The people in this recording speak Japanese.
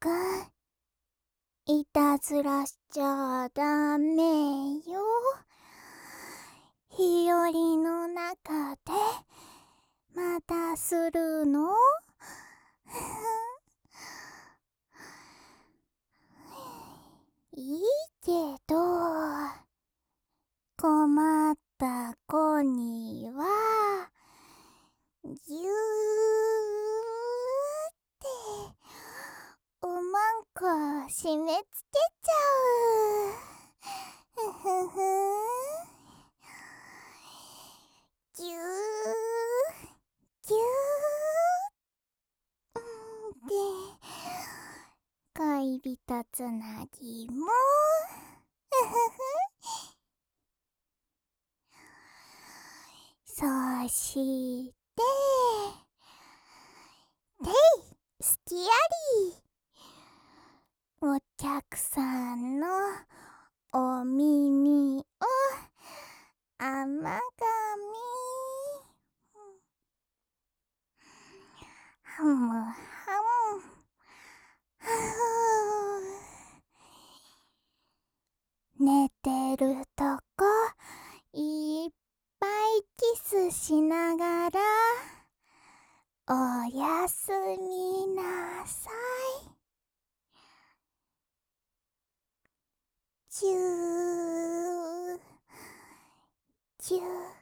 いたずらしちゃダメよ。日和の中でまたするの？いいけど、困った子にはぎゅーっておまんこ締め付けちゃう。ふふふぎゅーぎゅーで恋人つなぎもふふふそしてていすきあり。お客さんのお耳を甘がみ。はむはむはふ寝てるとこいっぱいキスしながらおやすみなさい。じゅーじゅー。